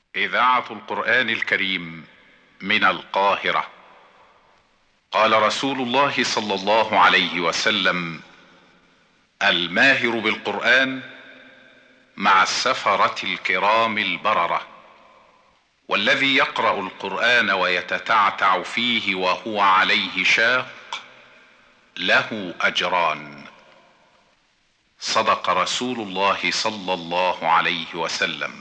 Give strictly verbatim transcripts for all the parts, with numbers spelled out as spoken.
إذاعة القرآن الكريم من القاهرة. قال رسول الله صلى الله عليه وسلم: الماهر بالقرآن مع السفرة الكرام البررة، والذي يقرأ القرآن ويتتعتع فيه وهو عليه شاق له أجران. صدق رسول الله صلى الله عليه وسلم.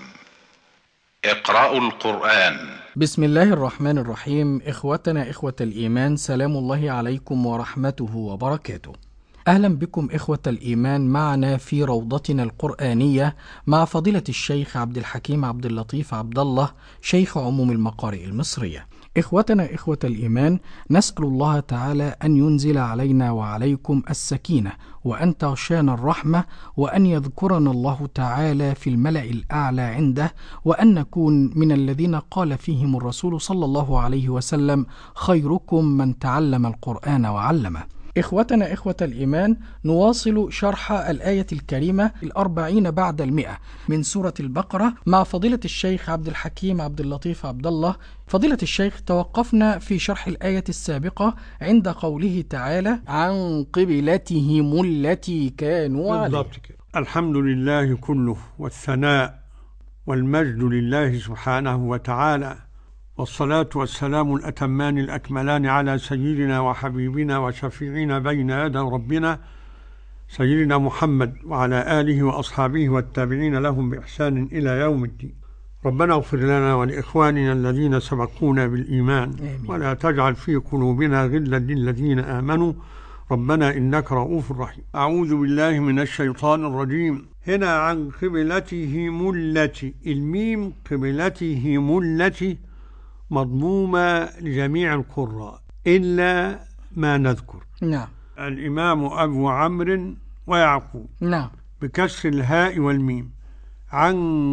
اقرأوا القرآن. بسم الله الرحمن الرحيم. إخوتنا إخوة الإيمان، سلام الله عليكم ورحمته وبركاته. أهلا بكم إخوة الإيمان معنا في روضتنا القرآنية مع فضيلة الشيخ عبد الحكيم عبد اللطيف عبد الله، شيخ عموم المقارئ المصرية. إخوتنا إخوة الإيمان، نسأل الله تعالى أن ينزل علينا وعليكم السكينة، وأن تغشانا الرحمة، وأن يذكرنا الله تعالى في الملأ الأعلى عنده، وأن نكون من الذين قال فيهم الرسول صلى الله عليه وسلم: خيركم من تعلم القرآن وعلمه. إخوتنا إخوة الإيمان، نواصل شرح الآية الكريمة الأربعين بعد المئة من سورة البقرة مع فضيلة الشيخ عبد الحكيم عبد اللطيف عبد الله. فضيلة الشيخ، توقفنا في شرح الآية السابقة عند قوله تعالى: عن قبلتهم التي كانوا عليها. الحمد لله كله، والثناء والمجد لله سبحانه وتعالى، والصلاة والسلام الأتمان الأكملان على سيدنا وحبيبنا وشفيعنا بين يدي ربنا سيدنا محمد، وعلى آله وأصحابه والتابعين لهم بإحسان إلى يوم الدين. ربنا اغفر لنا ولإخواننا الذين سبقونا بالإيمان، آمين. ولا تجعل في قلوبنا غلا للذين آمنوا ربنا إنك رؤوف رحيم. أعوذ بالله من الشيطان الرجيم. هنا عن قبلتهم التي، الميم قبلتهم التي مضمومة لجميع القراء إلا ما نذكر. نعم. الإمام أبو عمرو ويعقوب. نعم. بكسر الهاء والميم. عن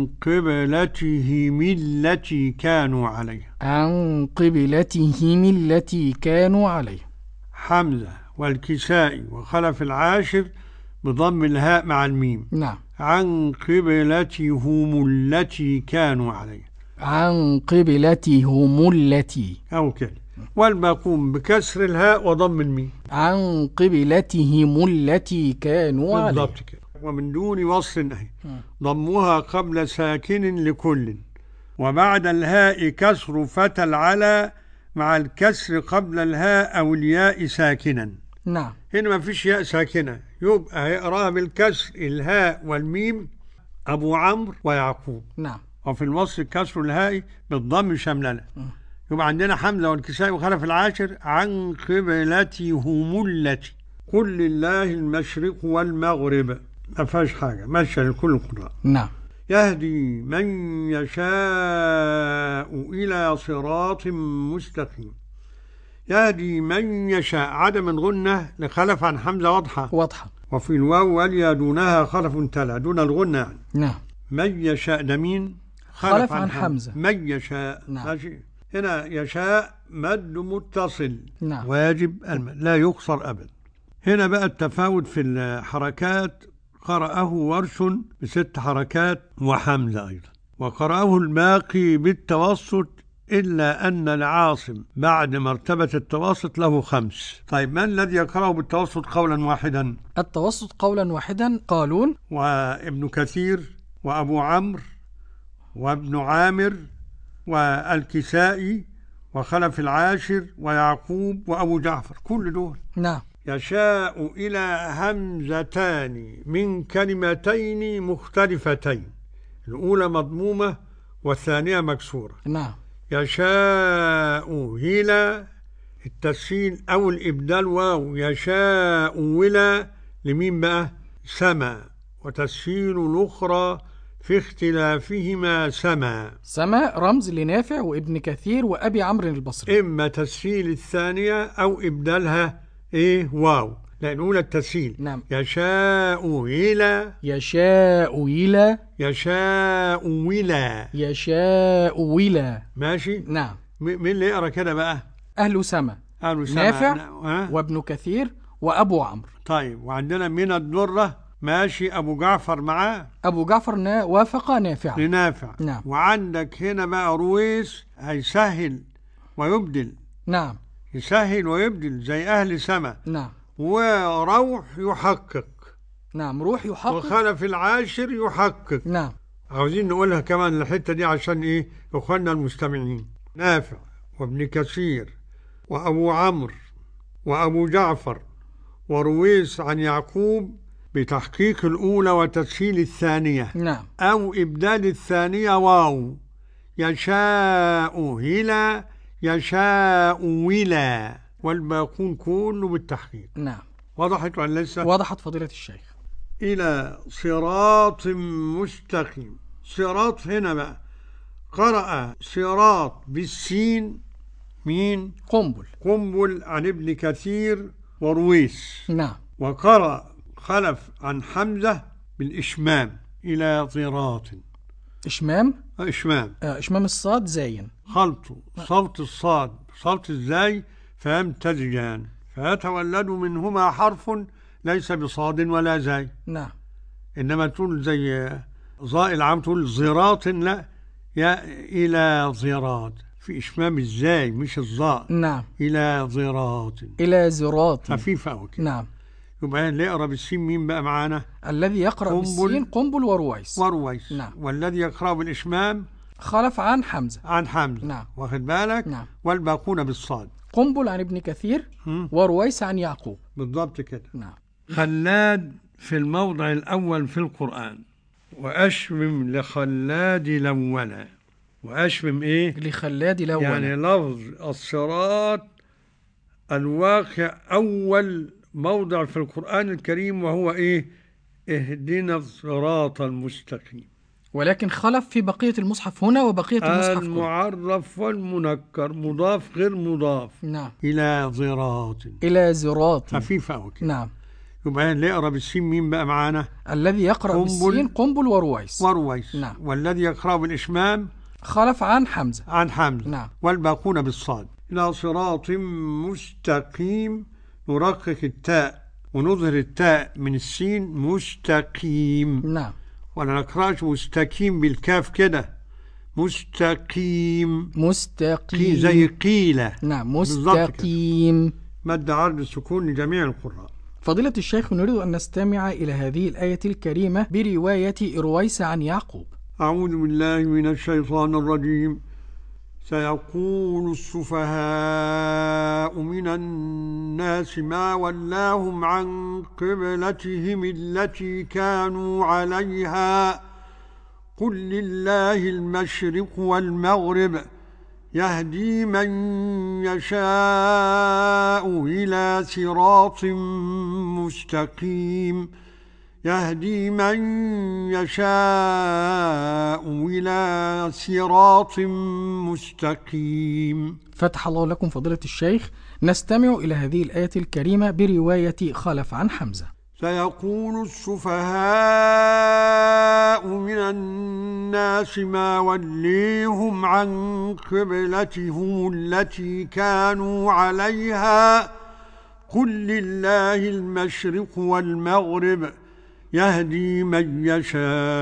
قبلتهم التي كانوا عليها. عن قبلتهم التي كانوا عليها. حمزة والكسائي وخلف العاشر بضم الهاء مع الميم. نعم. عن قبلتهم التي كانوا عليها. عن قبلتهم التي، أو كده، والباقون بكسر الهاء وضم الميم. عن قبلتهم التي كانوا عليها. بالضبط كده. ومن دون وصل أهي، ضمها قبل ساكن لكل، وبعد الهاء كسر فتى العلى مع الكسر قبل الهاء أو الياء ساكنا. نعم. هنا ما فيش ياء ساكنة، يبقى هيقراها بالكسر الهاء والميم أبو عمرو ويعقوب. نعم. وفي الوصل كسر الهاء بالضم شملنا. يبقى عندنا حمزة والكسائي وخلف العاشر عن قبلتهم التي. قل لله المشرق والمغرب، ما فيهاش حاجة، ماشية لكل القراء. نعم. يهدي من يشاء إلى صراط مستقيم. يهدي من يشاء، عدم الغنة لخلف عن حمزة واضحة واضحة. وفي الواو واليا دونها خلف تلا دون الغنة يعني. نعم. من يشاء ده مين؟ خلف, خلف عن, عن حمزة. من يشاء. نعم. ماشي. هنا يشاء مد متصل. نعم. واجب المد لا يقصر أبدا. هنا بقى التفاوت في الحركات، قرأه ورش بست حركات وحمزة أيضا، وقرأه الباقي بالتوسط، إلا أن العاصم بعد مرتبة التوسط له خمس. طيب، من الذي يقرأه بالتوسط قولا واحدا؟ التوسط قولا واحدا قالون وابن كثير وأبو عمرو وابن عامر والكسائي وخلف العاشر ويعقوب وأبو جعفر، كل دول. نعم. يشاء إلى همزتان من كلمتين مختلفتين، الأولى مضمومة والثانية مكسورة. نعم. يشاء إلى التسهيل أو الإبدال واو، يشاء ولا لمين بقى؟ سما، وتسهيل الأخرى في اختلافهما سما. سما رمز لنافع وابن كثير وأبي عمرو البصري. إما تسهيل الثانية أو إبدالها إيه واو، لأن أولى التسهيل. نعم. يشاء إلى يشاء إلى يشاء ولا يشاء ولا. ماشي. نعم. مين اللي يقرأ كده بقى؟ أهل سما. أهل سما. نافع أه؟ وابن كثير وأبو عمرو. طيب، وعندنا من الدرة ماشي أبو جعفر معاه. أبو جعفر نا وافق نافع لنافع. نعم. وعندك هنا بقى رويس هيسهل ويبدل. نعم. يسهل ويبدل زي أهل سما. نعم. وروح يحقق. نعم. روح يحقق. وخلف العاشر يحقق. نعم. عاوزين نقولها كمان الحتة دي عشان إيه أخواننا المستمعين. نافع وابن كثير وأبو عمرو وأبو جعفر ورويس عن يعقوب بتحقيق الأولى وتسهيل الثانية. نعم. أو إبدال الثانية واو. يشاء هلا يشاء ولا، والباقون كله بالتحقيق. نعم. وضحت ولا لسه؟ وضحت فضيلة الشيخ. إلى صراط مستقيم. صراط هنا بقى قرأ صراط بالسين. مين؟ قنبل. قنبل عن ابن كثير ورويس. نعم. وقرأ خلف عن حمزة بالإشمام إلى صراط. إشمام. إشمام. آه إشمام الصاد زاين. خلطه صوت الصاد صوت الزاي فيمتزجان فيتولد منهما حرف ليس بصاد ولا زاي. نعم. إنما تقول زي ظاء العام تقول زراط، لا، يا إلى زراط في إشمام الزاي مش الظاء. نعم. إلى زراط. إلى زراط. خفيفة أو كده. نعم. يبقى اللي يقرأ بالسين مين بقى معانا؟ الذي يقرأ قنبل بالسين قنبل ورويس. ورويس. نعم. والذي يقرأ بالإشمام خلف عن حمزة. عن حمزة. نعم. واخد بالك؟ نعم. والباقون بالصاد. قنبل عن ابن كثير هم؟ ورويس عن يعقوب. بالضبط كده. نعم. خلاد في الموضع الأول في القرآن. وأشمم لخلاد لولا. وأشمم إيه؟ لخلاد لولا. يعني لفظ الصراط الواقع أول موضع في القرآن الكريم، وهو إيه؟ اهدنا الصراط المستقيم. ولكن خلف في بقية المصحف هنا وبقية المصحف هنا. المعرف والمنكر مضاف غير مضاف. نعم. إلى زراط. إلى زراط. خفيفة أو كده. نعم. يبقى اللي يقرأ بالسين مين بقى معانا؟ الذي يقرأ قنبل بالسين قنبل ورويس. ورويس. نعم. والذي يقرأ بالإشمام خلف عن حمزة. عن حمزة. نعم. والباقون بالصاد. إلى صراط مستقيم. نرقق التاء ونظهر التاء من السين مستقيم. نعم. ولا نقرأش مستقيم بالكاف كده. مستقيم. مستقيم زي قيلة. نعم. مستقيم. مد عرض السكون لجميع القراء. فضيلة الشيخ، نريد أن نستمع إلى هذه الآية الكريمة برواية رويس عن يعقوب. أعوذ بالله من الشيطان الرجيم. سيقول السفهاء من الناس ما ولاهم عن قبلتهم التي كانوا عليها قل لله المشرق والمغرب يهدي من يشاء إلى صراط مستقيم. يهدي من يشاء إلى صراط مستقيم. فتح الله لكم فضيلة الشيخ. نستمع إلى هذه الآية الكريمة برواية خلف عن حمزة. سيقول السفهاء من الناس ما وليهم عن قبلتهم التي كانوا عليها قل لله المشرق والمغرب يهدي من يشاء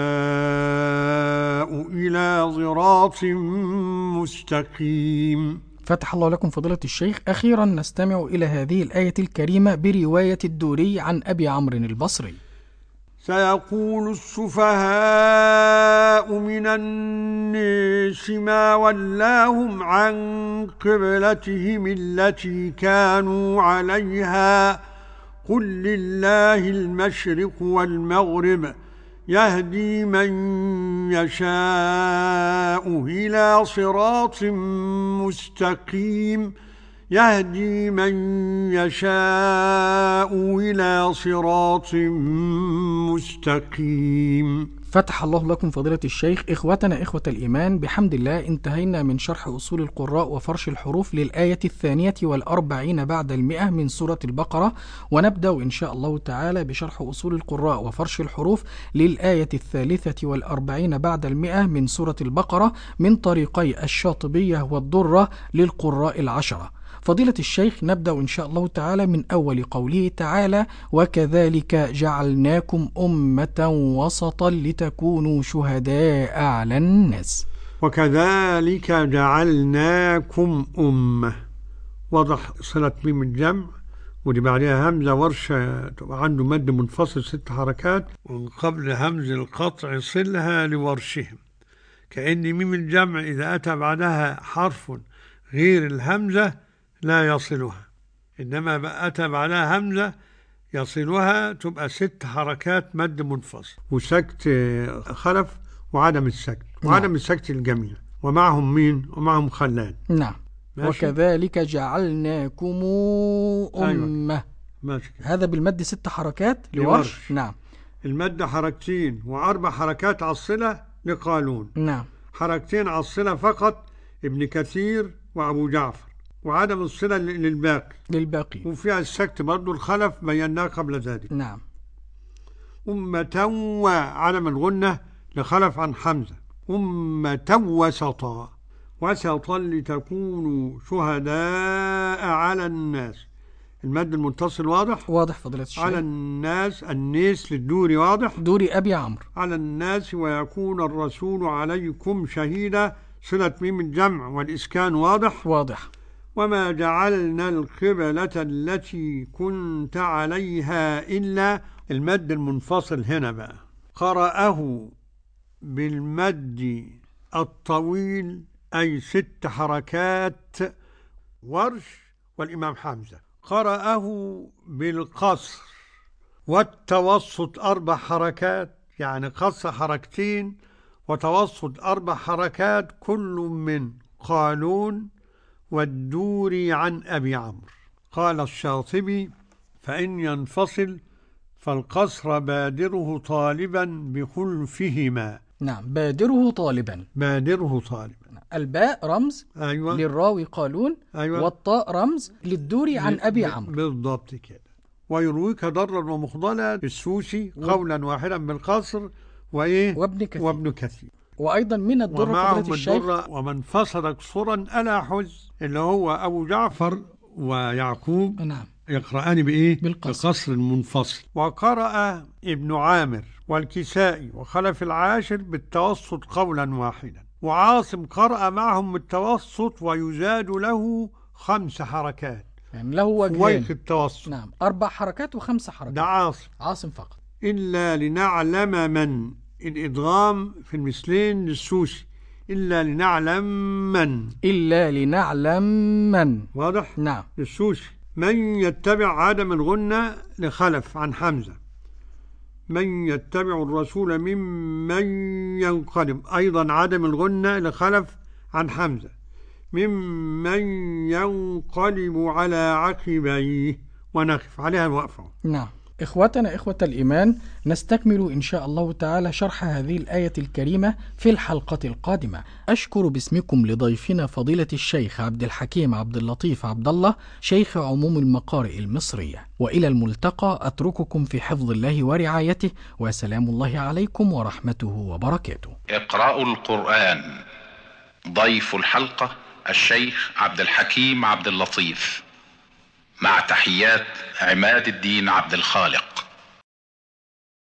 إلى صراط مستقيم. فتح الله لكم فضيلة الشيخ. أخيرا نستمع إلى هذه الآية الكريمة برواية الدوري عن أبي عمرو البصري. سيقول السفهاء من الناس ما ولاهم عن قبلتهم التي كانوا عليها قل لله المشرق والمغرب يهدي من يشاء إلى صراط مستقيم. يهدي من يشاء إلى صراط مستقيم. فتح الله لكم فضيلة الشيخ. إخوتنا إخوة الإيمان، بحمد الله انتهينا من شرح أصول القراء وفرش الحروف للآية الثانية والأربعين بعد المئة من سورة البقرة، ونبدأ إن شاء الله تعالى بشرح أصول القراء وفرش الحروف للآية الثالثة والأربعين بعد المئة من سورة البقرة من طريقي الشاطبية والضرة للقراء العشرة. فضيلة الشيخ، نبدأ إن شاء الله تعالى من أول قوله تعالى: وكذلك جعلناكم أمة وسطا لتكونوا شهداء على الناس. وكذلك جعلناكم أمة، وضح صلة ميم الجمع، ودي بعدها همزة ورشة عنده مد منفصل ست حركات، ومن قبل همز القطع صلها لورشهم، كأن ميم الجمع إذا أتى بعدها حرف غير الهمزة لا يصلها، إنما أتى بعدها همزة يصلها، تبقى ست حركات مد منفصل وسكت خلف وعدم السكت وعدم نعم. السكت الجميع، ومعهم مين؟ ومعهم خلاد. نعم. ماشي. وكذلك جعلناكم أمة. أيوة. ماشي. هذا بالمد ست حركات لورش. نعم. المد حركتين وأربع حركات على الصلة لقالون. نعم. حركتين على الصلة فقط ابن كثير وأبو جعفر، وعدم الصلة للباقي للباقي وفيها السكت برضو الخلف بيناه قبل ذلك. نعم. أمة وعدم الغنة لخلف عن حمزة. أمة وسطا، وسطا لتكونوا شهداء على الناس. المد المتصل واضح؟ واضح فضيلة الشيخ. على الناس، الناس للدوري واضح؟ دوري أبي عمرو. على الناس ويكون الرسول عليكم شهيدا، صلة ميم الجمع والإسكان واضح؟ واضح. وما جعلنا القبلة التي كنت عليها إلا، المد المنفصل هنا بقى قرأه بالمد الطويل أي ست حركات ورش والإمام حمزة، قرأه بالقصر والتوسط أربع حركات، يعني قصر حركتين وتوسط أربع حركات، كل من قالون والدوري عن أبي عمرو. قال الشاطبي: فإن ينفصل فالقصر بادره طالبا بخلفهما. نعم. بادره طالبا. بادره طالبا. الباء رمز أيوة. للراوي قالون. أيوة. والطاء رمز للدوري عن أبي عمرو. بالضبط كده. ويرويك ضرا ومخضلا السوسي قولا واحدا بالقصر وإيه وابن كثير, وابن كثير. وأيضا من الدرة فضيلة الشيخ ومن فصل قصرا ألا حز، اللي هو أبو جعفر ويعقوب. نعم. يقرأان بإيه؟ بالقصر. بقصر منفصل. وقرأ ابن عامر والكسائي وخلف العاشر بالتوسط قولا واحدا، وعاصم قرأ معهم بالتوسط ويزاد له خمس حركات، يعني له وجهين ويك التوسط. نعم. أربع حركات وخمس حركات. ده عاصم. عاصم فقط. إلا لنعلم من، الإدغام في المثلين للسوسي، إلا لنعلم من. إلا لنعلم من. واضح؟ نعم. للسوسي. من يتبع عدم الغنة لخلف عن حمزة. من يتبع الرسول ممن ينقلب، أيضا عدم الغنة لخلف عن حمزة. ممن ينقلب على عقبيه، ونقف عليها الوقفة. نعم. إخوتنا إخوة الإيمان، نستكمل إن شاء الله تعالى شرح هذه الآية الكريمة في الحلقة القادمة. أشكر باسمكم لضيفنا فضيلة الشيخ عبد الحكيم عبد اللطيف عبد الله، شيخ عموم المقارئ المصرية. وإلى الملتقى، أترككم في حفظ الله ورعايته، وسلام الله عليكم ورحمته وبركاته. اقرأوا القرآن. ضيف الحلقة الشيخ عبد الحكيم عبد اللطيف، مع تحيات عماد الدين عبد الخالق.